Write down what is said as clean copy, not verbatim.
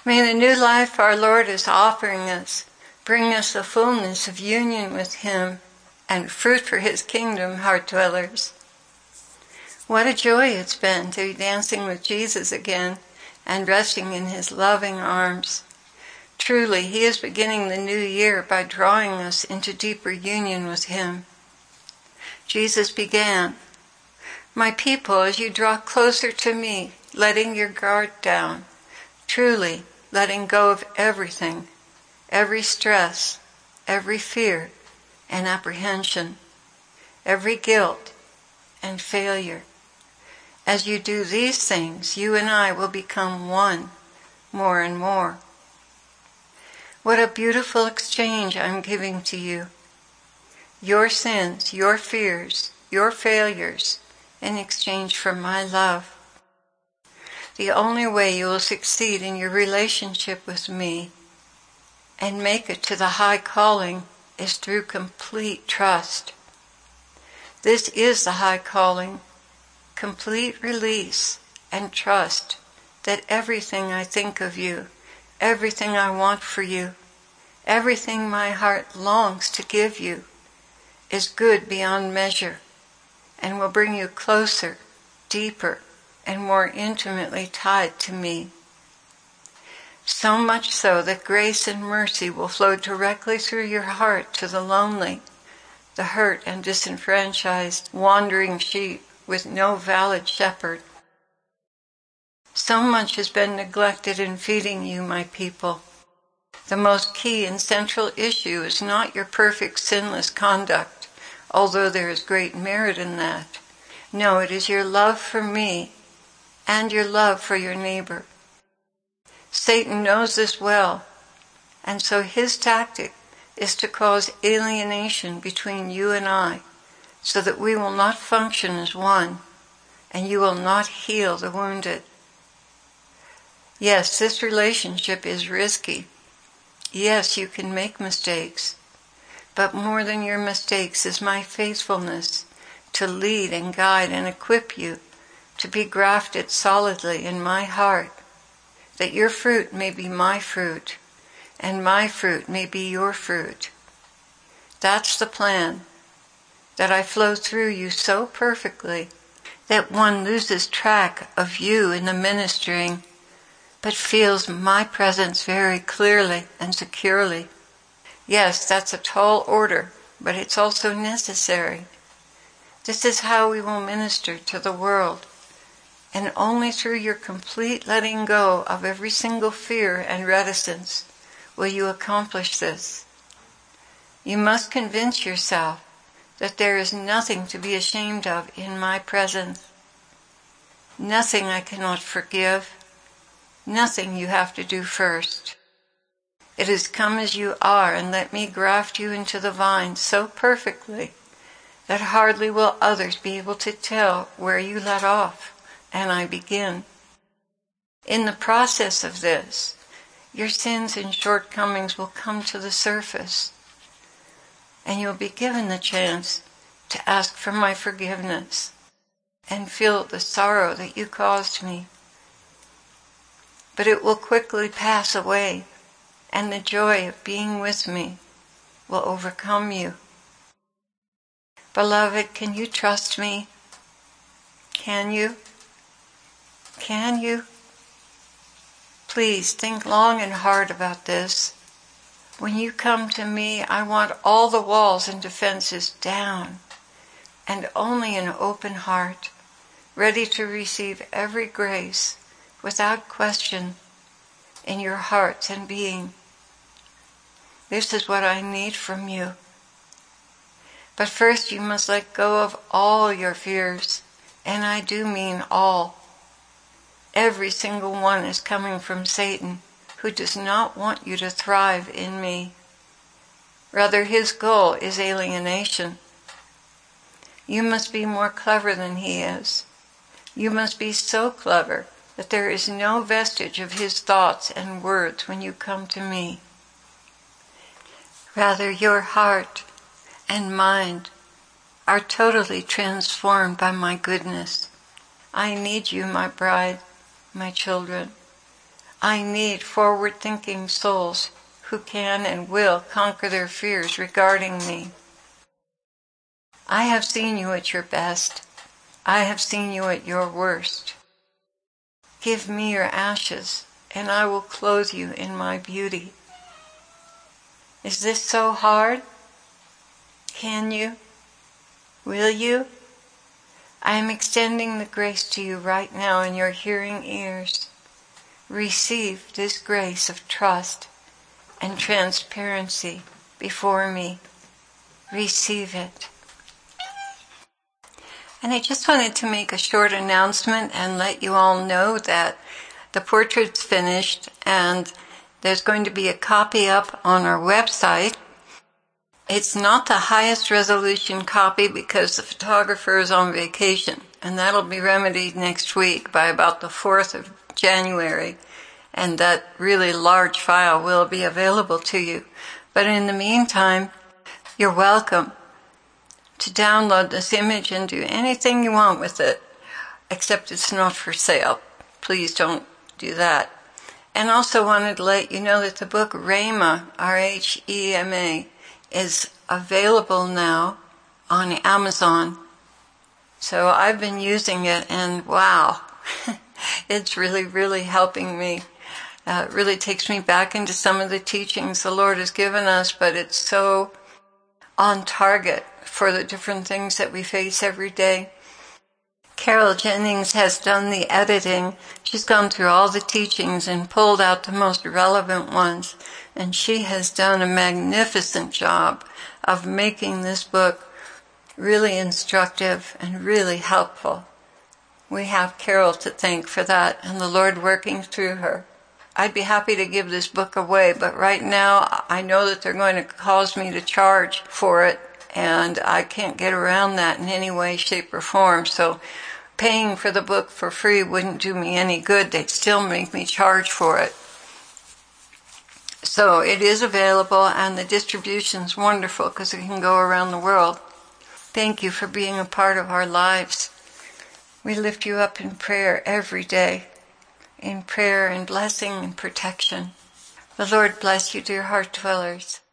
May the new life our Lord is offering us bring us the fullness of union with Him and fruit for His kingdom, heart dwellers. What a joy it's been to be dancing with Jesus again and resting in His loving arms. Truly, He is beginning the new year by drawing us into deeper union with Him. Jesus began, "My people, as you draw closer to me, letting your guard down, truly letting go of everything, every stress, every fear and apprehension, every guilt and failure. As you do these things, you and I will become one more and more. What a beautiful exchange I'm giving to you. Your sins, your fears, your failures, in exchange for my love. The only way you will succeed in your relationship with me and make it to the high calling is through complete trust. This is the high calling, complete release and trust that everything I think of you, everything I want for you, everything my heart longs to give you is good beyond measure and will bring you closer, deeper, and more intimately tied to me. So much so that grace and mercy will flow directly through your heart to the lonely, the hurt and disenfranchised, wandering sheep with no valid shepherd. So much has been neglected in feeding you, my people. The most key and central issue is not your perfect sinless conduct, although there is great merit in that. No, it is your love for me and your love for your neighbor. Satan knows this well, and so his tactic is to cause alienation between you and I, so that we will not function as one, and you will not heal the wounded. Yes, this relationship is risky. Yes, you can make mistakes, but more than your mistakes is my faithfulness to lead and guide and equip you to be grafted solidly in my heart, that your fruit may be my fruit, and my fruit may be your fruit. That's the plan, that I flow through you so perfectly that one loses track of you in the ministering, but feels my presence very clearly and securely. Yes, that's a tall order, but it's also necessary. This is how we will minister to the world, and only through your complete letting go of every single fear and reticence will you accomplish this. You must convince yourself that there is nothing to be ashamed of in my presence, nothing I cannot forgive, nothing you have to do first. It is come as you are and let me graft you into the vine so perfectly that hardly will others be able to tell where you let off and I begin. In the process of this, your sins and shortcomings will come to the surface, and you'll be given the chance to ask for my forgiveness and feel the sorrow that you caused me. But it will quickly pass away, and the joy of being with me will overcome you. Beloved, can you trust me? Can you? Can you? Please think long and hard about this. When you come to me, I want all the walls and defenses down, and only an open heart, ready to receive every grace without question in your hearts and being. This is what I need from you. But first you must let go of all your fears, and I do mean all. Every single one is coming from Satan, who does not want you to thrive in me. Rather, his goal is alienation. You must be more clever than he is. You must be so clever that there is no vestige of his thoughts and words when you come to me. Rather, your heart and mind are totally transformed by my goodness. I need you, my bride, my children. I need forward-thinking souls who can and will conquer their fears regarding me. I have seen you at your best. I have seen you at your worst. Give me your ashes, and I will clothe you in my beauty. Is this so hard? Can you? Will you? I am extending the grace to you right now in your hearing ears. Receive this grace of trust and transparency before me. Receive it. And I just wanted to make a short announcement and let you all know that the portrait's finished and there's going to be a copy up on our website. It's not the highest resolution copy because the photographer is on vacation, and that'll be remedied next week by about the 4th of January, and that really large file will be available to you. But in the meantime, you're welcome to download this image and do anything you want with it, except it's not for sale. Please don't do that. And also wanted to let you know that the book Rhema, R-H-E-M-A, is available now on Amazon. So I've been using it, and wow, it's really, really helping me. It really takes me back into some of the teachings the Lord has given us, but it's so on target for the different things that we face every day. Carol Jennings has done the editing. She's gone through all the teachings and pulled out the most relevant ones. And she has done a magnificent job of making this book really instructive and really helpful. We have Carol to thank for that and the Lord working through her. I'd be happy to give this book away, but right now I know that they're going to cause me to charge for it, and I can't get around that in any way, shape, or form. So paying for the book for free wouldn't do me any good. They'd still make me charge for it. So it is available, and the distribution's wonderful because it can go around the world. Thank you for being a part of our lives. We lift you up in prayer every day, in prayer and blessing and protection. The Lord bless you, dear heart dwellers.